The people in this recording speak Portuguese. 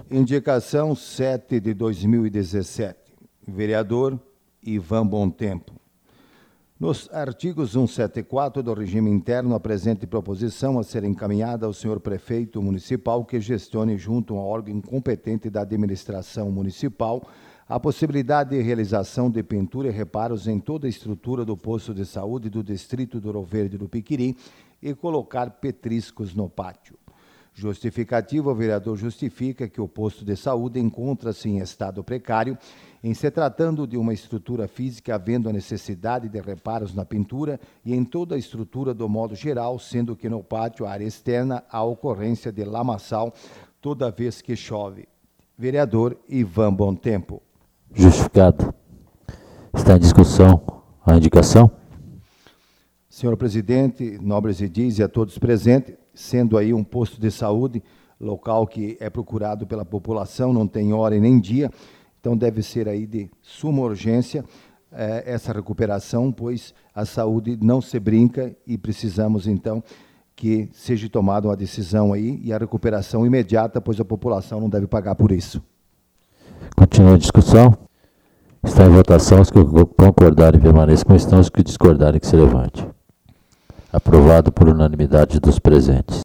Indicação 7 de 2017. Vereador Ivan Bontempo. Nos artigos 174 do regime interno, a presente proposição a ser encaminhada ao senhor prefeito municipal que gestione junto a órgão competente da administração municipal a possibilidade de realização de pintura e reparos em toda a estrutura do posto de saúde do distrito do Ouro Verde do Piquiri e colocar petriscos no pátio. Justificativo, o vereador justifica que o posto de saúde encontra-se em estado precário, em se tratando de uma estrutura física, havendo a necessidade de reparos na pintura e em toda a estrutura do modo geral, sendo que no pátio, a área externa, há ocorrência de lamaçal toda vez que chove. Vereador Ivan Bontempo. Justificado. Está em discussão a indicação? Senhor presidente, nobres edis e a todos presentes, sendo aí um posto de saúde, local que é procurado pela população, não tem hora e nem dia, então deve ser aí de suma urgência essa recuperação, pois a saúde não se brinca e precisamos então que seja tomada uma decisão aí e a recuperação imediata, pois a população não deve pagar por isso. Continua a discussão. Está em votação. Os que concordarem permaneçam como estão, os que discordarem que se levante. Aprovado por unanimidade dos presentes.